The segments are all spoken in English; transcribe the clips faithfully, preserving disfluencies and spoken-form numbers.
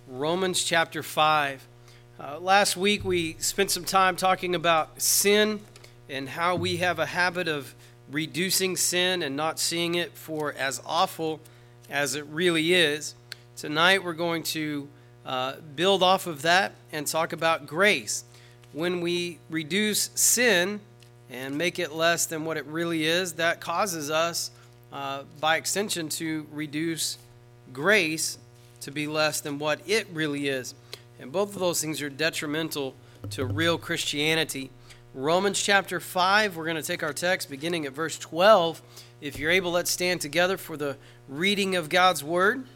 Romans chapter five. Uh, last week we spent some time talking about sin and how we have a habit of reducing sin and not seeing it for as awful as it really is. Tonight we're going to uh, build off of that and talk about grace. When we reduce sin and make it less than what it really is, that causes us, uh, by extension, to reduce grace to be less than what it really is. And both of those things are detrimental to real Christianity. Romans chapter five, we're going to take our text beginning at verse twelve. If you're able, let's stand together for the reading of God's word.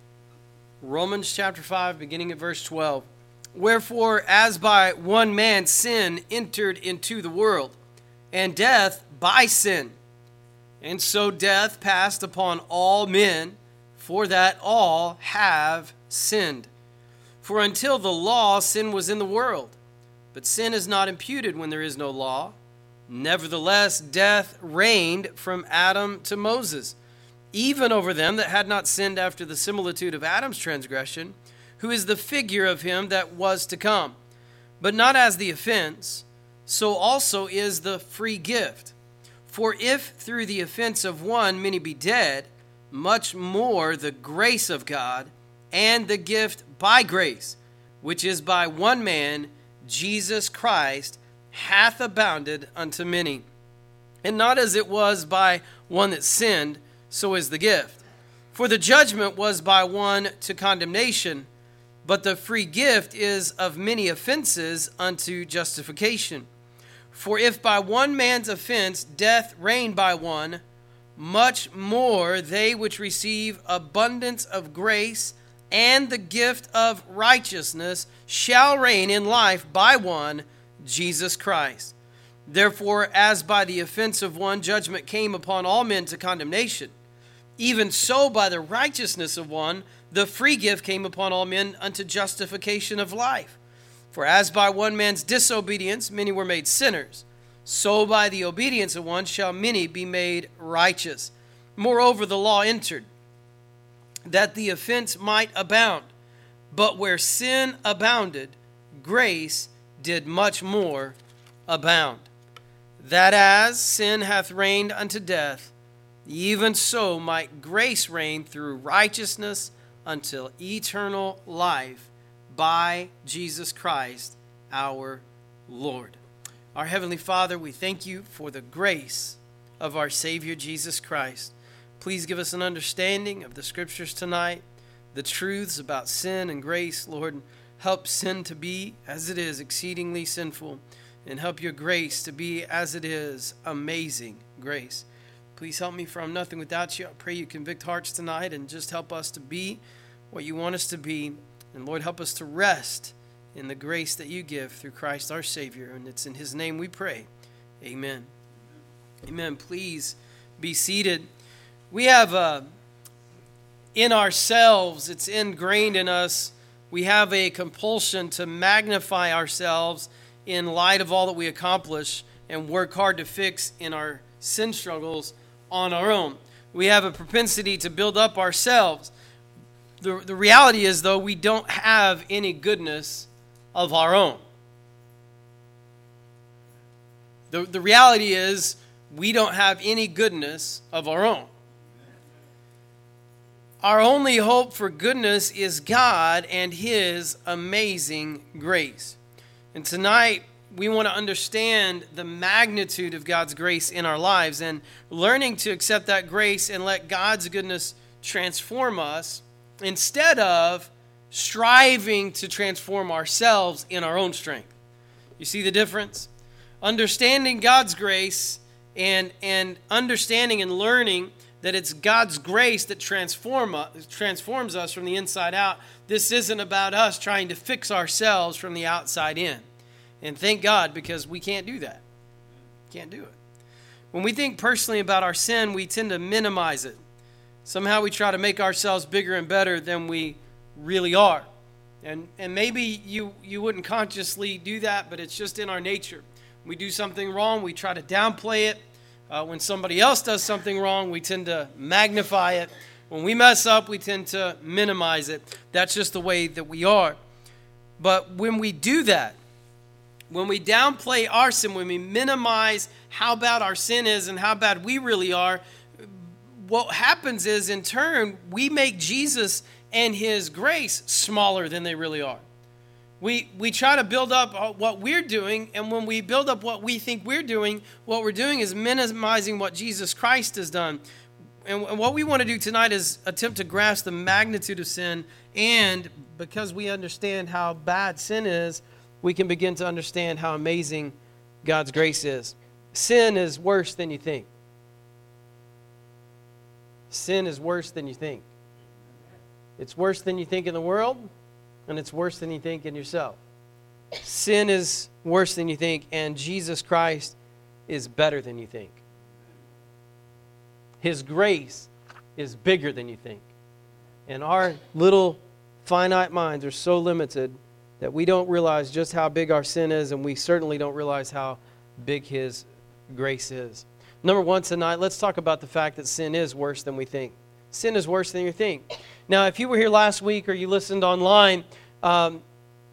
Romans chapter five, beginning at verse twelve. Wherefore, as by one man sin entered into the world, and death by sin, and so death passed upon all men, for that all have sinned. For until the law, sin was in the world. But sin is not imputed when there is no law. Nevertheless, death reigned from Adam to Moses, even over them that had not sinned after the similitude of Adam's transgression, who is the figure of him that was to come. But not as the offense, so also is the free gift. For if through the offense of one many be dead, much more the grace of God and the gift by grace, which is by one man, Jesus Christ, hath abounded unto many. And not as it was by one that sinned, so is the gift. For the judgment was by one to condemnation, but the free gift is of many offenses unto justification. For if by one man's offense death reigned by one, much more they which receive abundance of grace and the gift of righteousness shall reign in life by one, Jesus Christ. Therefore, as by the offense of one judgment came upon all men to condemnation, even so by the righteousness of one the free gift came upon all men unto justification of life. For as by one man's disobedience many were made sinners, so by the obedience of one shall many be made righteous. Moreover, the law entered, that the offense might abound. But where sin abounded, grace did much more abound. That as sin hath reigned unto death, even so might grace reign through righteousness until eternal life by Jesus Christ our Lord. Our Heavenly Father, we thank you for the grace of our Savior Jesus Christ. Please give us an understanding of the Scriptures tonight, the truths about sin and grace. Lord, help sin to be as it is, exceedingly sinful, and help your grace to be as it is, amazing grace. Please help me, for I'm nothing without you. I pray you convict hearts tonight and just help us to be what you want us to be. And Lord, help us to rest in the grace that you give through Christ our Savior. And it's in his name we pray. Amen. Amen. Please be seated. We have uh, in ourselves, it's ingrained in us, we have a compulsion to magnify ourselves in light of all that we accomplish and work hard to fix in our sin struggles on our own. We have a propensity to build up ourselves. The, the reality is, though, we don't have any goodness of our own. The, the reality is, we don't have any goodness of our own. Our only hope for goodness is God and his amazing grace. And tonight, we want to understand the magnitude of God's grace in our lives and learning to accept that grace and let God's goodness transform us instead of striving to transform ourselves in our own strength. You see the difference? Understanding God's grace and, and understanding and learning that it's God's grace that transform us, transforms us from the inside out. This isn't about us trying to fix ourselves from the outside in. And thank God, because we can't do that. Can't do it. When we think personally about our sin, we tend to minimize it. Somehow we try to make ourselves bigger and better than we really are. And and maybe you, you wouldn't consciously do that, but it's just in our nature. When we do something wrong, we try to downplay it. Uh, when somebody else does something wrong, we tend to magnify it. When we mess up, we tend to minimize it. That's just the way that we are. But when we do that, when we downplay our sin, when we minimize how bad our sin is and how bad we really are, what happens is, in turn, we make Jesus and his grace smaller than they really are. We we try to build up what we're doing, and when we build up what we think we're doing, what we're doing is minimizing what Jesus Christ has done. And, and what we want to do tonight is attempt to grasp the magnitude of sin, and because we understand how bad sin is, we can begin to understand how amazing God's grace is. Sin is worse than you think. Sin is worse than you think. It's worse than you think in the world, and it's worse than you think in yourself. Sin is worse than you think, and Jesus Christ is better than you think. His grace is bigger than you think. And our little finite minds are so limited that we don't realize just how big our sin is, and we certainly don't realize how big his grace is. Number one tonight, let's talk about the fact that sin is worse than we think. Sin is worse than you think. Now, if you were here last week or you listened online, um,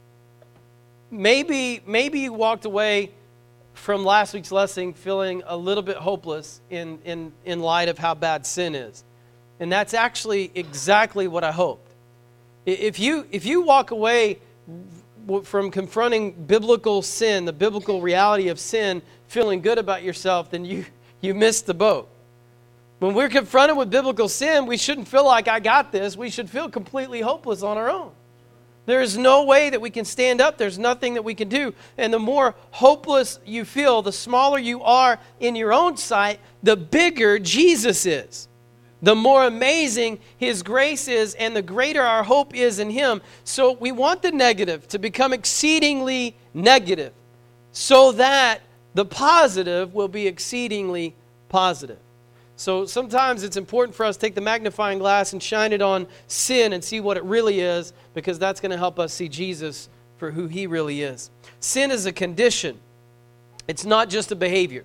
maybe maybe you walked away from last week's lesson feeling a little bit hopeless in, in, in light of how bad sin is. And that's actually exactly what I hoped. If you, if you walk away from confronting biblical sin, the biblical reality of sin, feeling good about yourself, then you, you missed the boat. When we're confronted with biblical sin, we shouldn't feel like I got this. We should feel completely hopeless on our own. There is no way that we can stand up. There's nothing that we can do. And the more hopeless you feel, the smaller you are in your own sight, the bigger Jesus is. The more amazing his grace is, and the greater our hope is in him. So we want the negative to become exceedingly negative so that the positive will be exceedingly positive. So sometimes it's important for us to take the magnifying glass and shine it on sin and see what it really is, because that's going to help us see Jesus for who he really is. Sin is a condition. It's not just a behavior.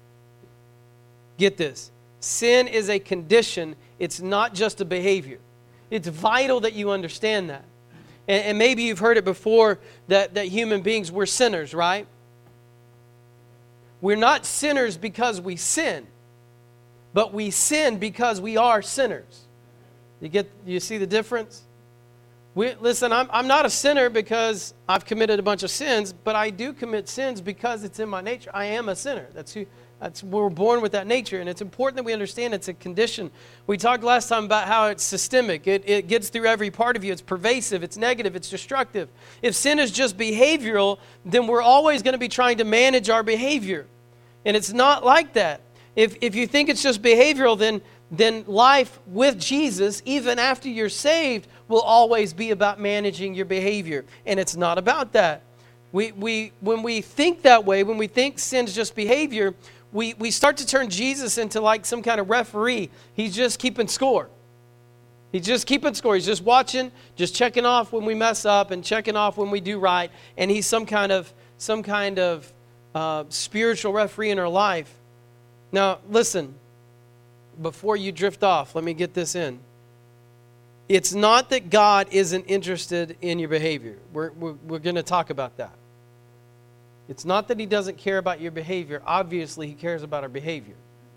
Get this. Sin is a condition. It's not just a behavior. It's vital that you understand that. And, and maybe you've heard it before that, that human beings, we're sinners, right? We're not sinners because we sin. But we sin because we are sinners. You get, you see the difference? We, listen, I'm, I'm not a sinner because I've committed a bunch of sins, but I do commit sins because it's in my nature. I am a sinner. That's who. That's we're born with that nature, and it's important that we understand it's a condition. We talked last time about how it's systemic. It, it gets through every part of you. It's pervasive. It's negative. It's destructive. If sin is just behavioral, then we're always going to be trying to manage our behavior, and it's not like that. If if you think it's just behavioral, then, then life with Jesus, even after you're saved, will always be about managing your behavior. And it's not about that. We we when we think that way, when we think sin's just behavior, we, we start to turn Jesus into like some kind of referee. He's just keeping score. He's just keeping score. He's just watching, just checking off when we mess up and checking off when we do right. And he's some kind of some kind of uh, spiritual referee in our life. Now, listen, before you drift off, let me get this in. It's not that God isn't interested in your behavior. We're, we're, we're going to talk about that. It's not that he doesn't care about your behavior. Obviously, he cares about our behavior.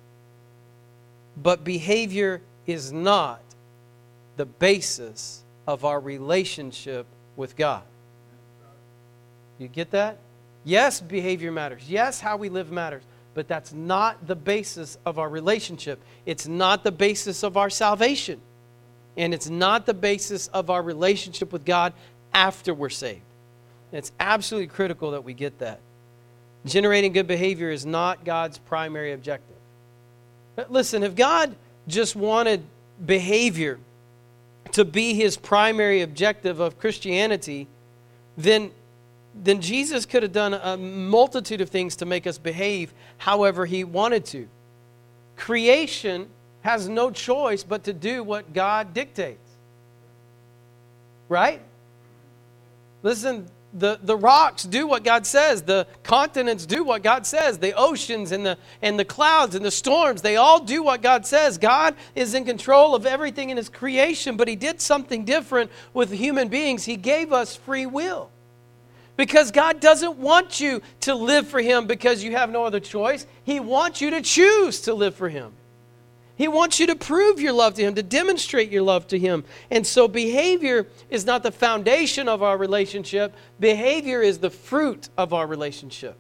But behavior is not the basis of our relationship with God. You get that? Yes, behavior matters. Yes, how we live matters. But that's not the basis of our relationship. It's not the basis of our salvation. And it's not the basis of our relationship with God after we're saved. It's absolutely critical that we get that. Generating good behavior is not God's primary objective. But listen, if God just wanted behavior to be his primary objective of Christianity, then then Jesus could have done a multitude of things to make us behave however he wanted to. Creation has no choice but to do what God dictates. Right? Listen, The, the rocks do what God says. The continents do what God says. The oceans and the, and the clouds and the storms, they all do what God says. God is in control of everything in His creation, but He did something different with human beings. He gave us free will. Because God doesn't want you to live for Him because you have no other choice. He wants you to choose to live for Him. He wants you to prove your love to Him, to demonstrate your love to Him. And so behavior is not the foundation of our relationship. Behavior is the fruit of our relationship.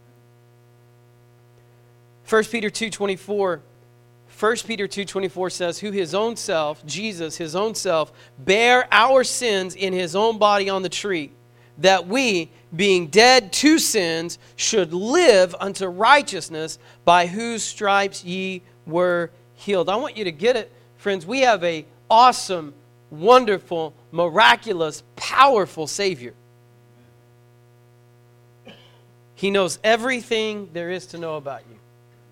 First Peter two twenty-four, First Peter two twenty-four says, who His own self, Jesus, His own self, bare our sins in His own body on the tree, that we, being dead to sins, should live unto righteousness, by whose stripes ye were healed. I want you to get it, friends. We have a awesome, wonderful, miraculous, powerful Savior. He knows everything there is to know about you.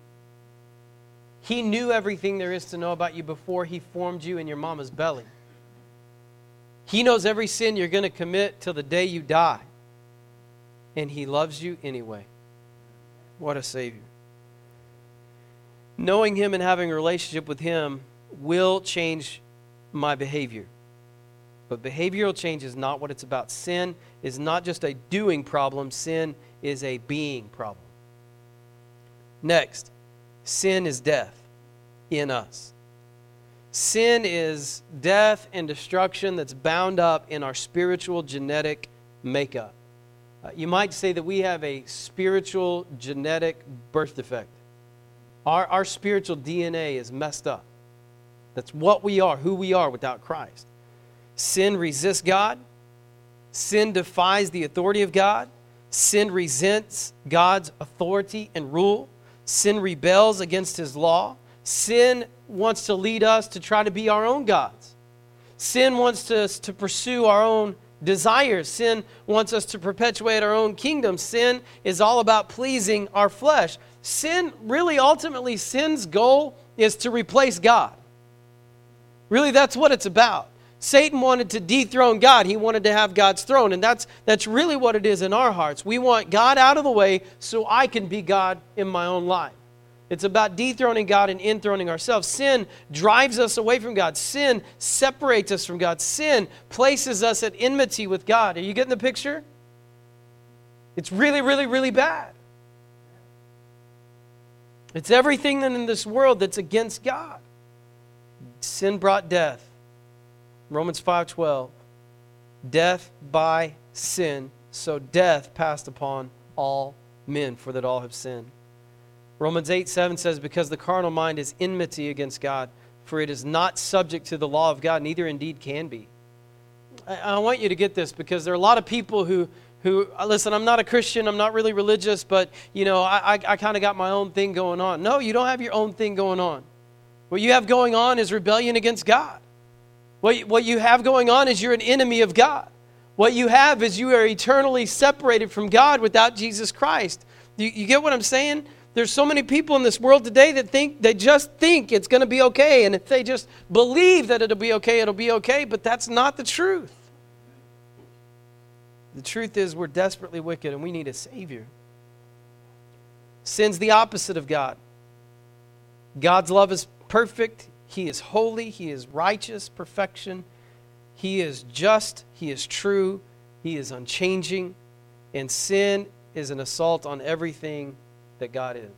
He knew everything there is to know about you before He formed you in your mama's belly. He knows every sin you're going to commit till the day you die. And He loves you anyway. What a Savior. Knowing Him and having a relationship with Him will change my behavior. But behavioral change is not what it's about. Sin is not just a doing problem. Sin is a being problem. Next, sin is death in us. Sin is death and destruction that's bound up in our spiritual genetic makeup. Uh, you might say that we have a spiritual genetic birth defect. Our, our spiritual D N A is messed up. That's what we are, who we are without Christ. Sin resists God. Sin defies the authority of God. Sin resents God's authority and rule. Sin rebels against His law. Sin wants to lead us to try to be our own gods. Sin wants us to pursue our own desires. Sin wants us to perpetuate our own kingdom. Sin is all about pleasing our flesh. Sin, really, ultimately, sin's goal is to replace God. Really, that's what it's about. Satan wanted to dethrone God. He wanted to have God's throne. And that's, that's really what it is in our hearts. We want God out of the way so I can be God in my own life. It's about dethroning God and enthroning ourselves. Sin drives us away from God. Sin separates us from God. Sin places us at enmity with God. Are you getting the picture? It's really, really, really bad. It's everything in this world that's against God. Sin brought death. Romans five twelve. Death by sin. So death passed upon all men, for that all have sinned. Romans eight seven says, because the carnal mind is enmity against God, for it is not subject to the law of God, neither indeed can be. I, I want you to get this, because there are a lot of people who, who listen, I'm not a Christian, I'm not really religious, but, you know, I, I, I kind of got my own thing going on. No, you don't have your own thing going on. What you have going on is rebellion against God. What you, what you have going on is you're an enemy of God. What you have is you are eternally separated from God without Jesus Christ. You, you get what I'm saying? There's so many people in this world today that think, they just think it's going to be okay. And if they just believe that it'll be okay, it'll be okay. But that's not the truth. The truth is we're desperately wicked and we need a Savior. Sin's the opposite of God. God's love is perfect. He is holy. He is righteous, perfection. He is just. He is true. He is unchanging. And sin is an assault on everything that God is.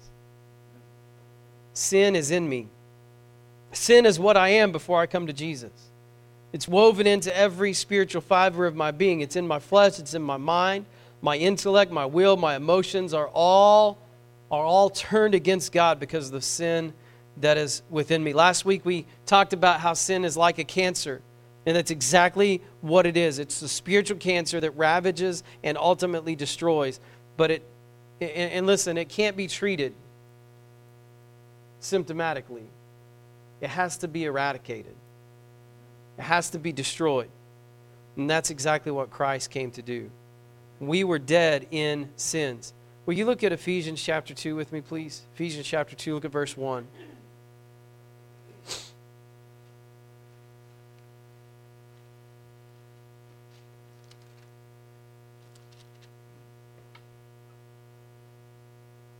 Sin is in me. Sin is what I am before I come to Jesus. It's woven into every spiritual fiber of my being. It's in my flesh. It's in my mind. My intellect, my will, my emotions are all, are all turned against God because of the sin that is within me. Last week we talked about how sin is like a cancer. And that's exactly what it is. It's the spiritual cancer that ravages and ultimately destroys. But it And, and listen, it can't be treated symptomatically. It has to be eradicated. It has to be destroyed. And that's exactly what Christ came to do. We were dead in sins. Will you look at Ephesians chapter two with me, please? Ephesians chapter two, look at verse one.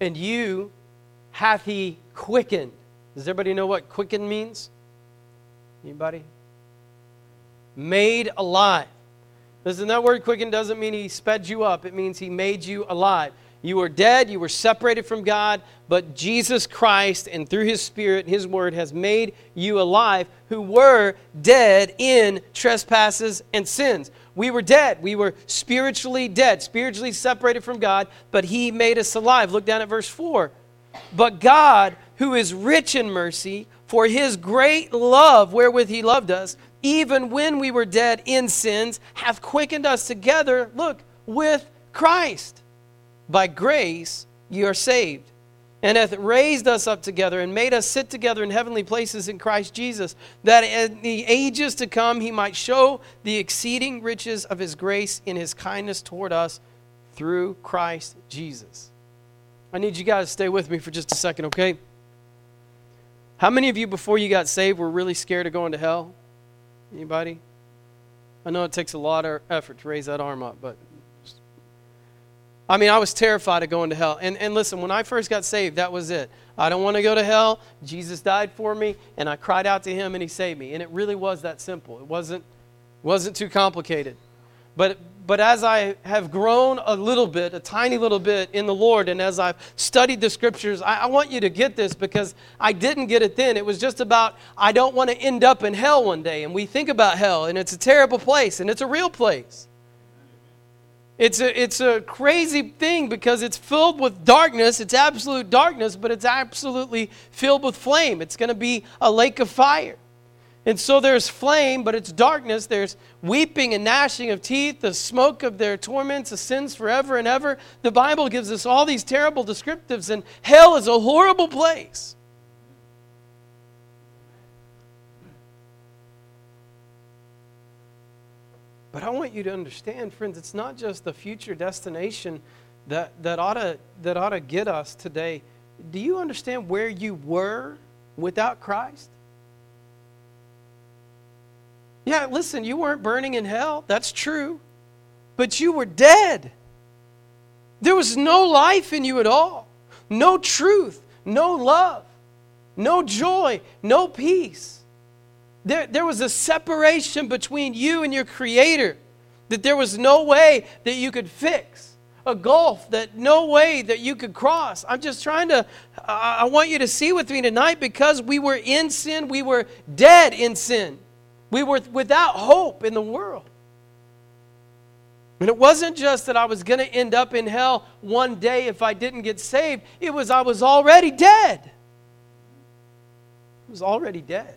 and you hath he quickened. Does everybody know what quickened means? Anybody? Made alive. Listen, that word quicken doesn't mean he sped you up. It means he made you alive. You were dead, you were separated from God, but Jesus Christ, and through his Spirit, his word, has made you alive, who were dead in trespasses and sins. We were dead. We were spiritually dead, spiritually separated from God, but he made us alive. Look down at verse four. But God, who is rich in mercy, for his great love wherewith he loved us, even when we were dead in sins, hath quickened us together, look, with Christ. By grace you are saved, and hath raised us up together, and made us sit together in heavenly places in Christ Jesus, that in the ages to come he might show the exceeding riches of his grace in his kindness toward us through Christ Jesus. I need you guys to stay with me for just a second, okay? How many of you before you got saved were really scared of going to hell? Anybody? I know it takes a lot of effort to raise that arm up, but I mean, I was terrified of going to hell. And and listen, when I first got saved, that was it. I don't want to go to hell. Jesus died for me, and I cried out to him, and he saved me. And it really was that simple. It wasn't wasn't too complicated. But but as I have grown a little bit, a tiny little bit in the Lord, and as I've studied the Scriptures, I, I want you to get this, because I didn't get it then. It was just about, I don't want to end up in hell one day. And we think about hell, and it's a terrible place, and it's a real place. It's a, it's a crazy thing because it's filled with darkness. It's absolute darkness, but it's absolutely filled with flame. It's going to be a lake of fire. And so there's flame, but it's darkness. There's weeping and gnashing of teeth, the smoke of their torments, the sins forever and ever. The Bible gives us all these terrible descriptives, and hell is a horrible place. But I want you to understand, friends, it's not just the future destination that, that, ought to, that ought to get us today. Do you understand where you were without Christ? Yeah, listen, you weren't burning in hell. That's true. But you were dead. There was no life in you at all. No truth, no love, no joy, no peace. There, there was a separation between you and your Creator that there was no way that you could fix. A gulf that no way that you could cross. I'm just trying to, I, I want you to see with me tonight, because we were in sin, we were dead in sin. We were without hope in the world. And it wasn't just that I was going to end up in hell one day if I didn't get saved. It was I was already dead. I was already dead.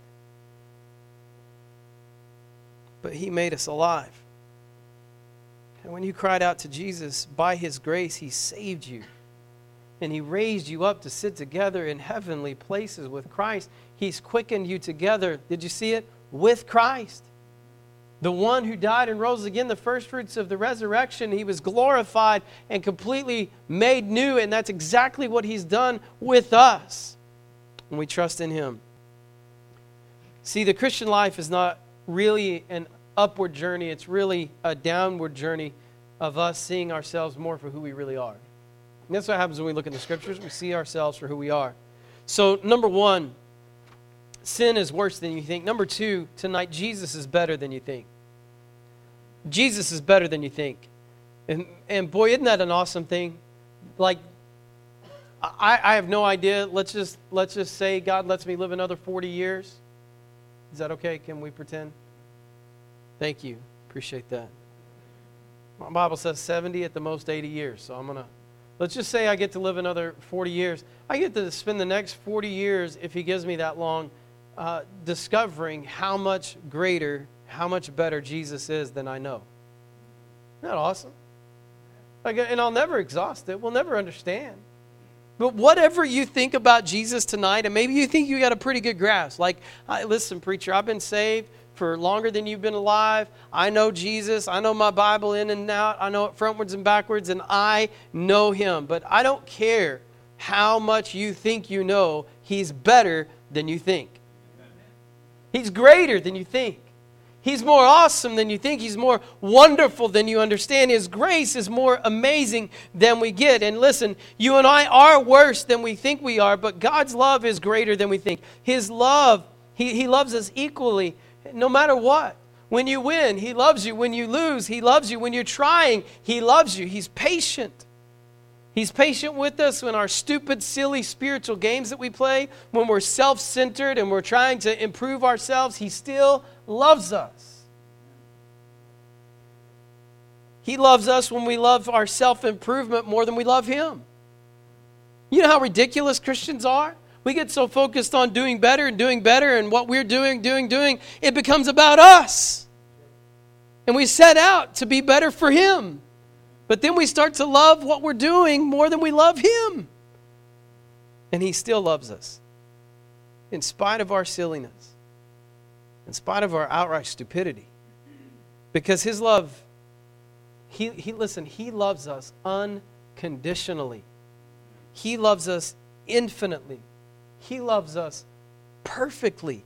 But he made us alive. And when you cried out to Jesus, by his grace, he saved you. And he raised you up to sit together in heavenly places with Christ. He's quickened you together. Did you see it? With Christ. The one who died and rose again, the first fruits of the resurrection. He was glorified and completely made new. And that's exactly what he's done with us when we trust in him. See, the Christian life is not really an upward journey. It's really a downward journey of us seeing ourselves more for who we really are. And that's what happens when we look at the Scriptures. We see ourselves for who we are. So, number one, sin is worse than you think. Number two, tonight, Jesus is better than you think. Jesus is better than you think. And, and boy, isn't that an awesome thing? Like, I, I have no idea. Let's just, let's just say God lets me live another forty years. Is that okay? Can we pretend? Thank you. Appreciate that. My Bible says seventy, at the most eighty years. So I'm going to, let's just say I get to live another forty years. I get to spend the next forty years, if he gives me that long, uh, discovering how much greater, how much better Jesus is than I know. Isn't that awesome? Like, and I'll never exhaust it. We'll never understand. But whatever you think about Jesus tonight, and maybe you think you got a pretty good grasp. Like, I, listen, preacher, I've been saved for longer than you've been alive. I know Jesus. I know my Bible in and out. I know it frontwards and backwards, and I know him. But I don't care how much you think you know. He's better than you think. He's greater than you think. He's more awesome than you think. He's more wonderful than you understand. His grace is more amazing than we get. And listen, you and I are worse than we think we are, but God's love is greater than we think. His love, He, he loves us equally, no matter what. When you win, He loves you. When you lose, He loves you. When you're trying, He loves you. He's patient. He's patient with us when our stupid, silly spiritual games that we play, when we're self-centered and we're trying to improve ourselves, He still loves us. He loves us when we love our self-improvement more than we love Him. You know how ridiculous Christians are? We get so focused on doing better and doing better and what we're doing, doing, doing, it becomes about us. And we set out to be better for Him. But then we start to love what we're doing more than we love Him. And He still loves us. In spite of our silliness. In spite of our outright stupidity. Because His love, He, he listen, He loves us unconditionally. He loves us infinitely. He loves us perfectly.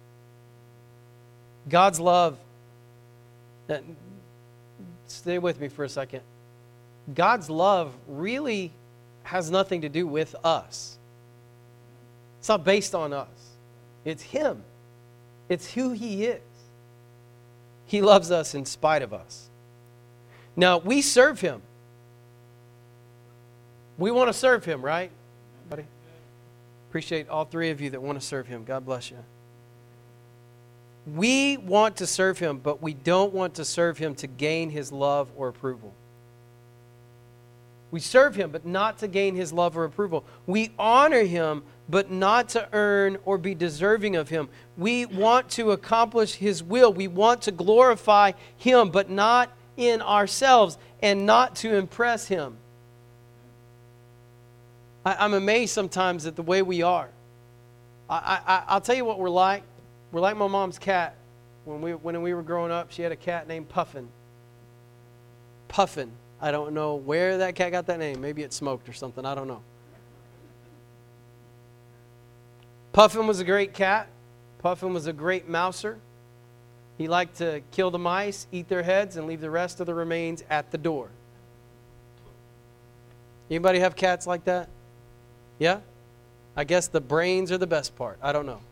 God's love, stay with me for a second. God's love really has nothing to do with us. It's not based on us. It's Him. It's who He is. He loves us in spite of us. Now, we serve Him. We want to serve Him, right? Buddy? Appreciate all three of you that want to serve Him. God bless you. We want to serve Him, but we don't want to serve Him to gain His love or approval. We serve Him, but not to gain His love or approval. We honor Him, but not to earn or be deserving of Him. We want to accomplish His will. We want to glorify Him, but not in ourselves and not to impress Him. I, I'm amazed sometimes at the way we are. I, I, I'll tell you what we're like. We're like my mom's cat. When we, when we were growing up, she had a cat named Puffin. Puffin. I don't know where that cat got that name. Maybe it smoked or something. I don't know. Puffin was a great cat. Puffin was a great mouser. He liked to kill the mice, eat their heads, and leave the rest of the remains at the door. Anybody have cats like that? Yeah? I guess the brains are the best part. I don't know.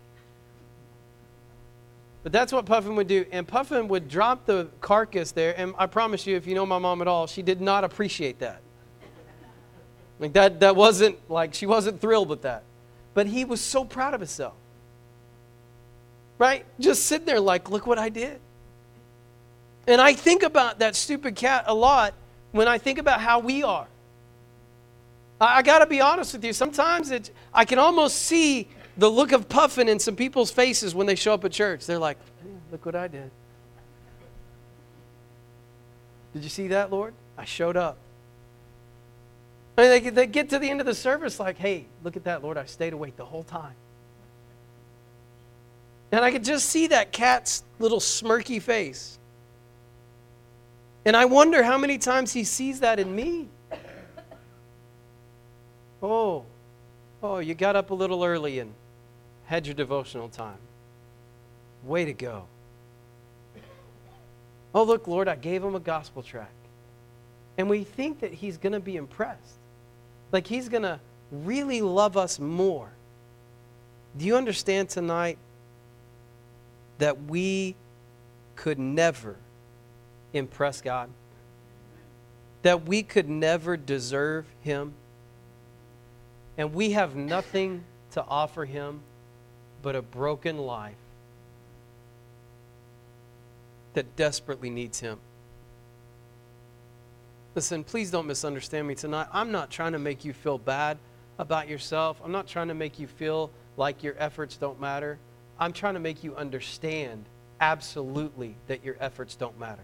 But that's what Puffin would do. And Puffin would drop the carcass there. And I promise you, if you know my mom at all, she did not appreciate that. Like that, that wasn't, like, she wasn't thrilled with that. But he was so proud of himself. Right? Just sitting there like, look what I did. And I think about that stupid cat a lot when I think about how we are. I, I got to be honest with you. Sometimes it, I can almost see the look of Puffin in some people's faces when they show up at church. They're like, hey, look what I did. Did you see that, Lord? I showed up. I mean, they, they get to the end of the service like, hey, look at that, Lord. I stayed awake the whole time. And I could just see that cat's little smirky face. And I wonder how many times he sees that in me. Oh, oh, you got up a little early and had your devotional time. Way to go. Oh, look, Lord, I gave him a gospel tract. And we think that he's going to be impressed. Like he's going to really love us more. Do you understand tonight that we could never impress God? That we could never deserve Him? And we have nothing to offer Him but a broken life that desperately needs Him. Listen, please don't misunderstand me tonight. I'm not trying to make you feel bad about yourself. I'm not trying to make you feel like your efforts don't matter. I'm trying to make you understand absolutely that your efforts don't matter.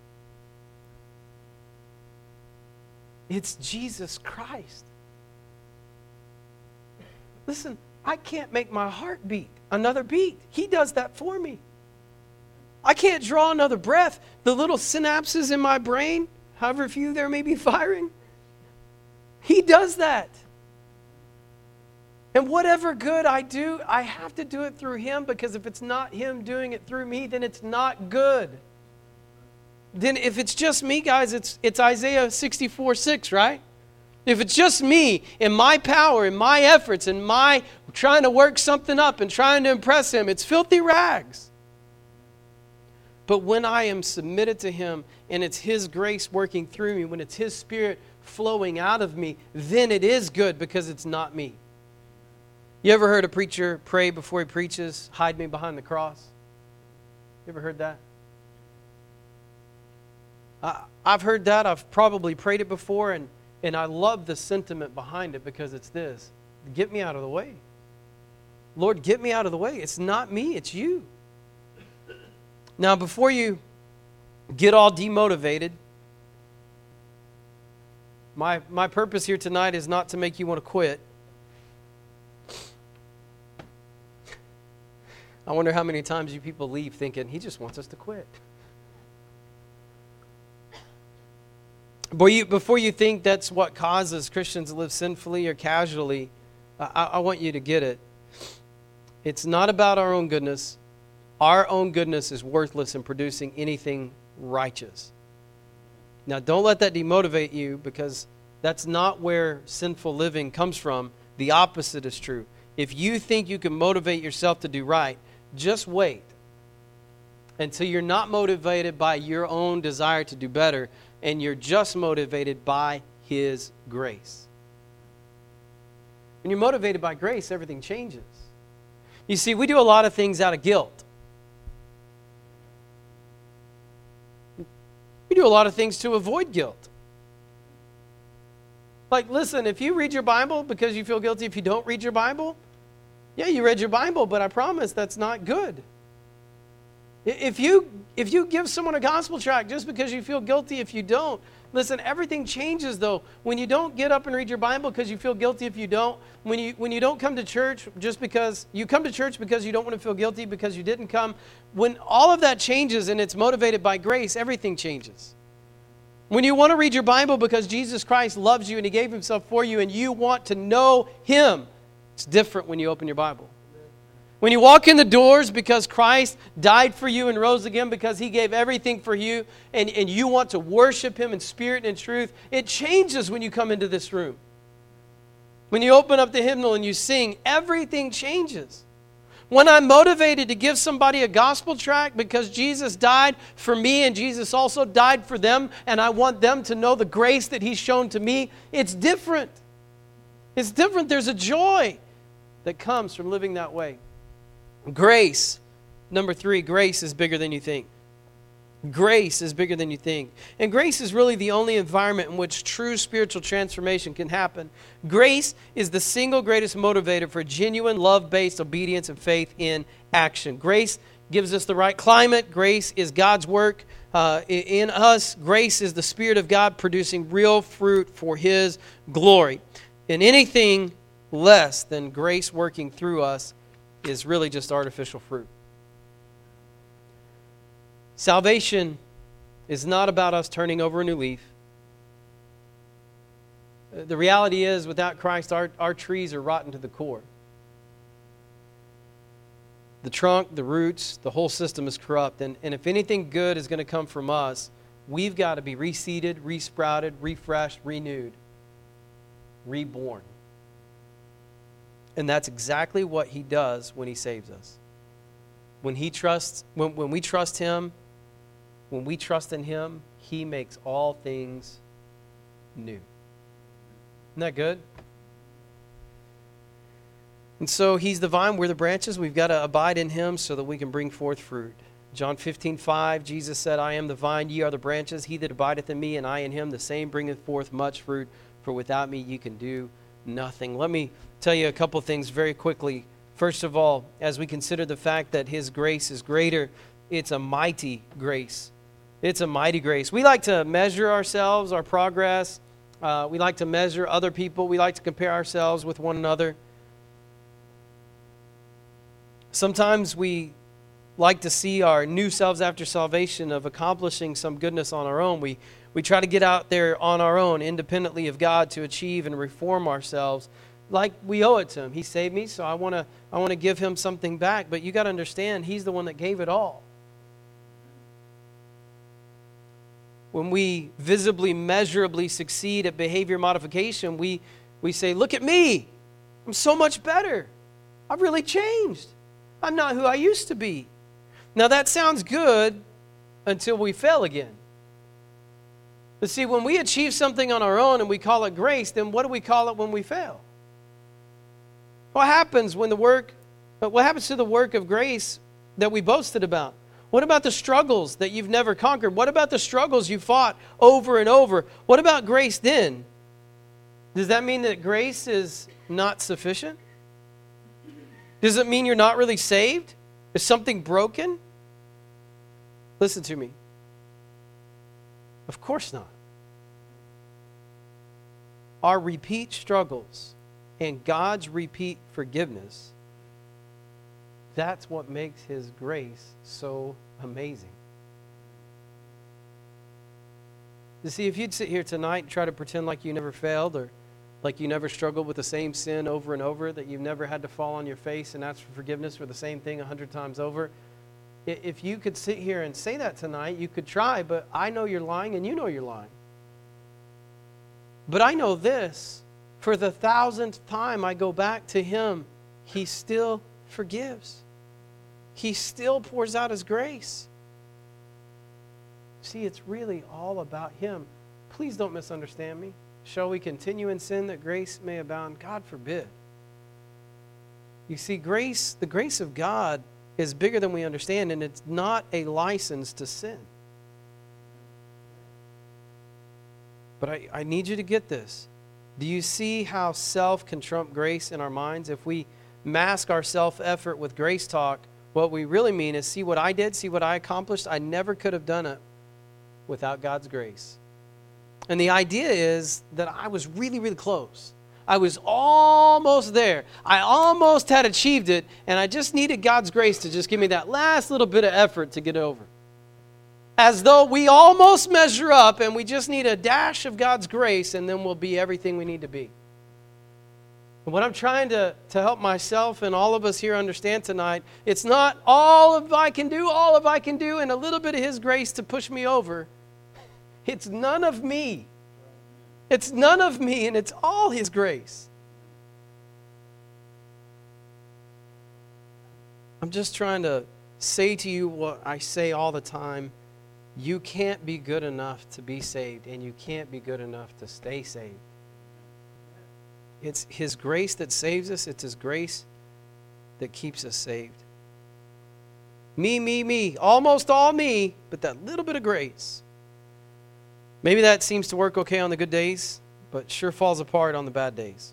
It's Jesus Christ. Listen, I can't make my heart beat another beat. He does that for me. I can't draw another breath. The little synapses in my brain, however few there may be firing, He does that. And whatever good I do, I have to do it through Him, because if it's not Him doing it through me, then it's not good. Then if it's just me, guys, it's it's Isaiah sixty-four six, right? If it's just me and my power and my efforts and my trying to work something up and trying to impress Him, it's filthy rags. But when I am submitted to Him and it's His grace working through me, when it's His Spirit flowing out of me, then it is good, because it's not me. You ever heard a preacher pray before he preaches, "Hide me behind the cross"? You ever heard that? I, I've heard that. I've probably prayed it before, and, and I love the sentiment behind it, because it's this: get me out of the way. Lord, get me out of the way. It's not me, it's you. Now, before you get all demotivated, my, my purpose here tonight is not to make you want to quit. I wonder how many times you people leave thinking, he just wants us to quit. Boy, you, before you think that's what causes Christians to live sinfully or casually, I, I want you to get it. It's not about our own goodness. Our own goodness is worthless in producing anything righteous. Now, don't let that demotivate you, because that's not where sinful living comes from. The opposite is true. If you think you can motivate yourself to do right, just wait until you're not motivated by your own desire to do better, and you're just motivated by His grace. When you're motivated by grace, everything changes. You see, we do a lot of things out of guilt. We do a lot of things to avoid guilt. Like, listen, if you read your Bible because you feel guilty if you don't read your Bible, yeah, you read your Bible, but I promise that's not good. If you if you give someone a gospel tract just because you feel guilty if you don't, listen, everything changes though. When you don't get up and read your Bible because you feel guilty if you don't, when you when you don't come to church just because you come to church because you don't want to feel guilty because you didn't come, when all of that changes and it's motivated by grace, everything changes. When you want to read your Bible because Jesus Christ loves you and He gave Himself for you and you want to know Him, it's different when you open your Bible. When you walk in the doors because Christ died for you and rose again because He gave everything for you, and, and you want to worship Him in spirit and in truth, it changes when you come into this room. When you open up the hymnal and you sing, everything changes. When I'm motivated to give somebody a gospel tract because Jesus died for me and Jesus also died for them, and I want them to know the grace that He's shown to me, it's different. It's different. There's a joy that comes from living that way. Grace. Number three, grace is bigger than you think. Grace is bigger than you think. And grace is really the only environment in which true spiritual transformation can happen. Grace is the single greatest motivator for genuine love-based obedience and faith in action. Grace gives us the right climate. Grace is God's work uh, in us. Grace is the Spirit of God producing real fruit for His glory. And anything less than grace working through us is really just artificial fruit. Salvation is not about us turning over a new leaf. The reality is, without Christ, our, our trees are rotten to the core. The trunk, the roots, the whole system is corrupt. And, and if anything good is going to come from us, we've got to be reseeded, resprouted, refreshed, renewed, reborn. And that's exactly what He does when He saves us. When He trusts, when, when we trust Him, when we trust in Him, He makes all things new. Isn't that good? And so He's the vine, we're the branches. We've got to abide in Him so that we can bring forth fruit. John fifteen five, Jesus said, I am the vine, ye are the branches. He that abideth in me, and I in him, the same bringeth forth much fruit. For without me ye can do nothing. Let me tell you a couple things very quickly. First of all, as we consider the fact that His grace is greater, it's a mighty grace. It's a mighty grace. We like to measure ourselves, our progress. Uh, we like to measure other people. We like to compare ourselves with one another. Sometimes we like to see our new selves after salvation of accomplishing some goodness on our own. We we try to get out there on our own, independently of God, to achieve and reform ourselves. like we owe it to him. He saved me, so I want to I want to give him something back. But you got to understand, he's the one that gave it all. When we visibly, measurably succeed at behavior modification, we, we say, look at me. I'm so much better. I've really changed. I'm not who I used to be. Now that sounds good until we fail again. But see, when we achieve something on our own and we call it grace, then what do we call it when we fail? What happens when the work, what happens to the work of grace that we boasted about? What about the struggles that you've never conquered? What about the struggles you fought over and over? What about grace then? Does that mean that grace is not sufficient? Does it mean you're not really saved? Is something broken? Listen to me. Of course not. Our repeat struggles and God's repeat forgiveness, that's what makes his grace so amazing. You see, if you'd sit here tonight and try to pretend like you never failed or like you never struggled with the same sin over and over, that you've never had to fall on your face and ask for forgiveness for the same thing a hundred times over, if you could sit here and say that tonight, you could try, but I know you're lying and you know you're lying. But I know this, for the thousandth time I go back to him, he still forgives. He still pours out his grace. See, it's really all about him. Please don't misunderstand me. Shall we continue in sin that grace may abound? God forbid. You see, grace, the grace of God is bigger than we understand, and it's not a license to sin. But I, I need you to get this. Do you see how self can trump grace in our minds? If we mask our self-effort with grace talk, what we really mean is, see what I did, see what I accomplished. I never could have done it without God's grace. And the idea is that I was really, really close. I was almost there. I almost had achieved it, and I just needed God's grace to just give me that last little bit of effort to get over. As though we almost measure up, and we just need a dash of God's grace, and then we'll be everything we need to be. And what I'm trying to, to help myself and all of us here understand tonight, it's not all of I can do, all of I can do, and a little bit of his grace to push me over. It's none of me. It's none of me, and it's all his grace. I'm just trying to say to you what I say all the time. You can't be good enough to be saved, and you can't be good enough to stay saved. It's his grace that saves us. It's his grace that keeps us saved. Me, me, me. Almost all me, but that little bit of grace. Maybe that seems to work okay on the good days, but sure falls apart on the bad days.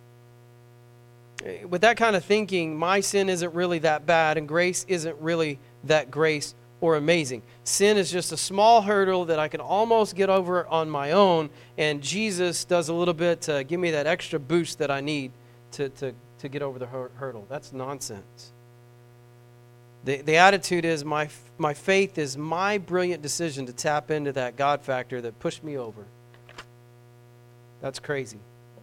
With that kind of thinking, my sin isn't really that bad, and grace isn't really that grace or amazing. Sin is just a small hurdle that I can almost get over on my own, and Jesus does a little bit to give me that extra boost that I need to, to, to get over the hurdle. That's nonsense. The, the attitude is my, my faith is my brilliant decision to tap into that God factor that pushed me over. That's crazy.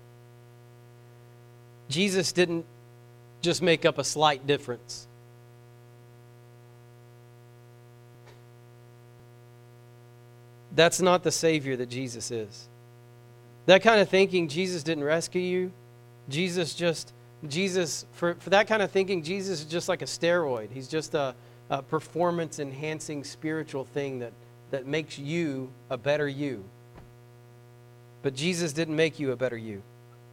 Jesus didn't just make up a slight difference. That's not the Savior that Jesus is. That kind of thinking, Jesus didn't rescue you. Jesus just, Jesus, for, for that kind of thinking, Jesus is just like a steroid. He's just a, a performance-enhancing spiritual thing that, that makes you a better you. But Jesus didn't make you a better you.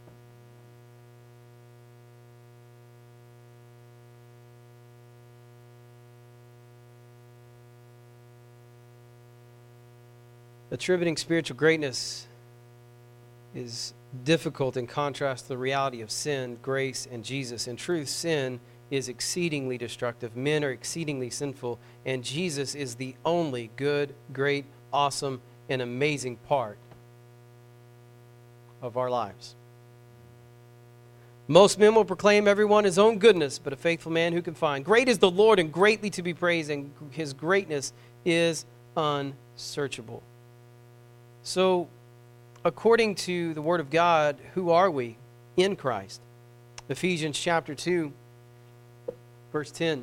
Attributing spiritual greatness is difficult in contrast to the reality of sin, grace, and Jesus. In truth, sin is exceedingly destructive. Men are exceedingly sinful, and Jesus is the only good, great, awesome, and amazing part of our lives. Most men will proclaim everyone his own goodness, but a faithful man who can find? Great is the Lord and greatly to be praised, and his greatness is unsearchable. So, according to the Word of God, who are we in Christ? Ephesians chapter two, verse ten.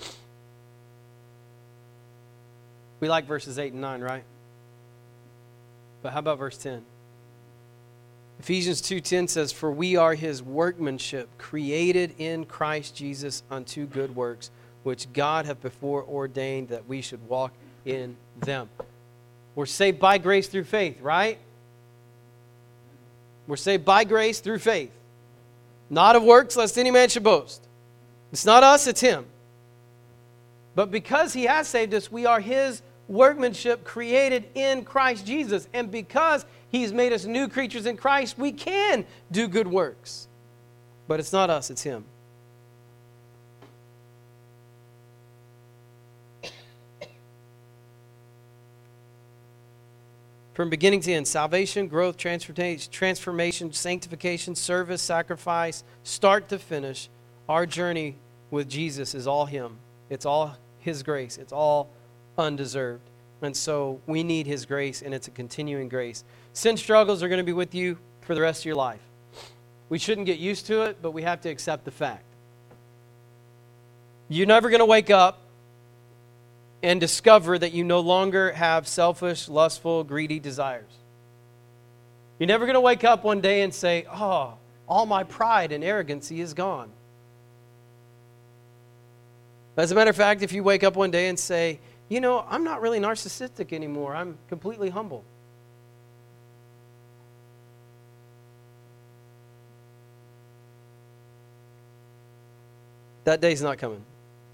We like verses eight and nine, right? But how about verse ten? Ephesians two ten says, "For we are his workmanship, created in Christ Jesus unto good works, which God hath before ordained that we should walk in them." We're saved by grace through faith, right? We're saved by grace through faith. Not of works, lest any man should boast. It's not us, it's him. But because he has saved us, we are his workmanship created in Christ Jesus. And because he's made us new creatures in Christ, we can do good works. But it's not us, it's him. From beginning to end, salvation, growth, transformation, transformation, sanctification, service, sacrifice, start to finish, our journey with Jesus is all him. It's all his grace. It's all undeserved. And so we need his grace, and it's a continuing grace. Sin struggles are going to be with you for the rest of your life. We shouldn't get used to it, but we have to accept the fact. You're never going to wake up and discover that you no longer have selfish, lustful, greedy desires. You're never going to wake up one day and say, "Oh, all my pride and arrogancy is gone." As a matter of fact, if you wake up one day and say, "You know, I'm not really narcissistic anymore. I'm completely humble." That day's not coming.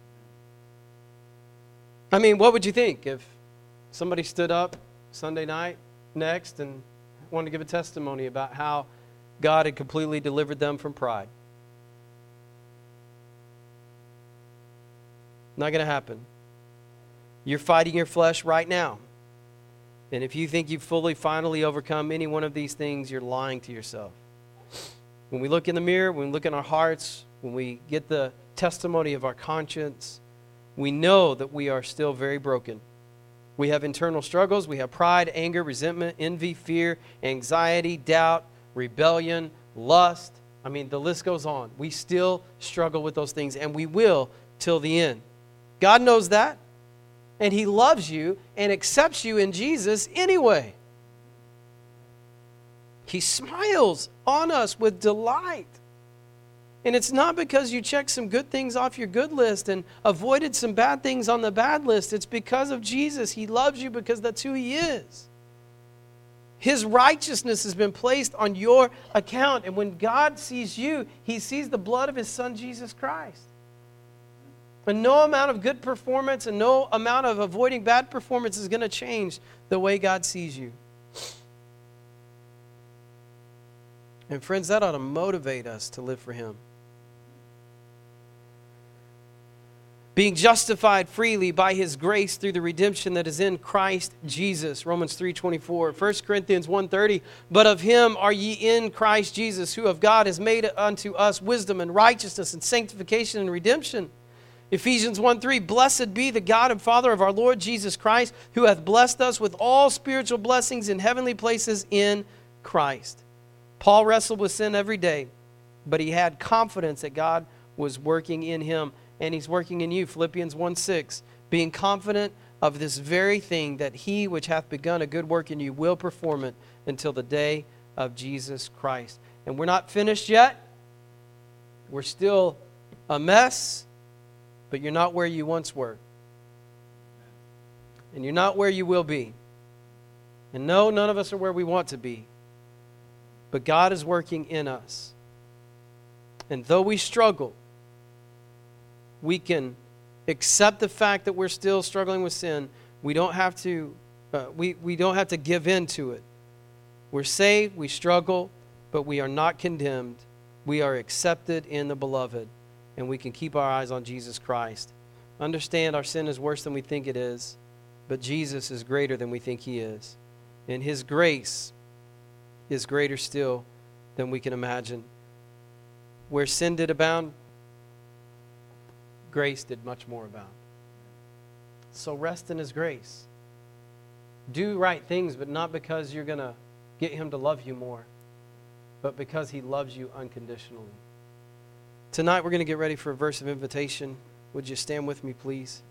I mean, what would you think if somebody stood up Sunday night next and wanted to give a testimony about how God had completely delivered them from pride? Not going to happen. You're fighting your flesh right now. And if you think you've fully, finally overcome any one of these things, you're lying to yourself. When we look in the mirror, when we look in our hearts, when we get the testimony of our conscience, we know that we are still very broken. We have internal struggles. We have pride, anger, resentment, envy, fear, anxiety, doubt, rebellion, lust. I mean, the list goes on. We still struggle with those things, and we will till the end. God knows that, and he loves you and accepts you in Jesus anyway. He smiles on us with delight. And it's not because you checked some good things off your good list and avoided some bad things on the bad list. It's because of Jesus. He loves you because that's who he is. His righteousness has been placed on your account. And when God sees you, he sees the blood of his son, Jesus Christ. And no amount of good performance and no amount of avoiding bad performance is going to change the way God sees you. And friends, that ought to motivate us to live for him. Being justified freely by his grace through the redemption that is in Christ Jesus. Romans three twenty-four. First Corinthians one thirty. But of him are ye in Christ Jesus, who of God has made unto us wisdom and righteousness and sanctification and redemption. Ephesians one three. Blessed be the God and Father of our Lord Jesus Christ, who hath blessed us with all spiritual blessings in heavenly places in Christ. Paul wrestled with sin every day, but he had confidence that God was working in him, and he's working in you. Philippians one six, being confident of this very thing, that he which hath begun a good work in you will perform it until the day of Jesus Christ. And we're not finished yet. We're still a mess, but you're not where you once were. And you're not where you will be. And no, none of us are where we want to be. But God is working in us. And though we struggle, we can accept the fact that we're still struggling with sin. We don't have to uh, we, we don't have to give in to it. We're saved, we struggle, but we are not condemned. We are accepted in the beloved, and we can keep our eyes on Jesus Christ. Understand our sin is worse than we think it is, but Jesus is greater than we think he is. And his grace is greater still than we can imagine. Where sin did abound, grace did much more abound. So rest in his grace. Do right things, but not because you're going to get him to love you more, but because he loves you unconditionally. Tonight we're going to get ready for a verse of invitation. Would you stand with me, please?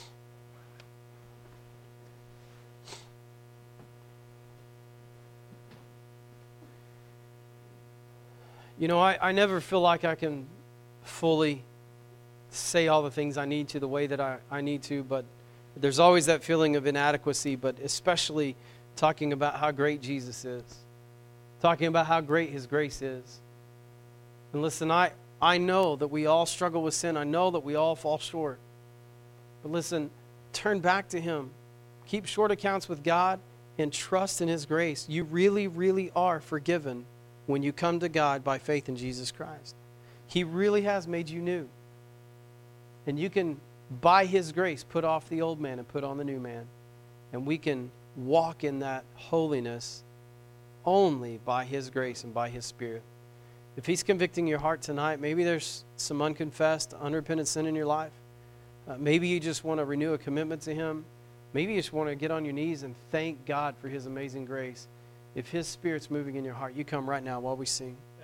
You know, I, I never feel like I can fully say all the things I need to the way that I, I need to, but there's always that feeling of inadequacy, but especially talking about how great Jesus is, talking about how great His grace is. And listen, I, I know that we all struggle with sin. I know that we all fall short. But listen, turn back to Him. Keep short accounts with God and trust in His grace. You really, really are forgiven when you come to God by faith in Jesus Christ. He really has made you new. And you can, by His grace, put off the old man and put on the new man. And we can walk in that holiness only by His grace and by His Spirit. If He's convicting your heart tonight, maybe there's some unconfessed, unrepentant sin in your life. Uh, maybe you just want to renew a commitment to Him. Maybe you just want to get on your knees and thank God for His amazing grace. If His Spirit's moving in your heart, you come right now while we sing.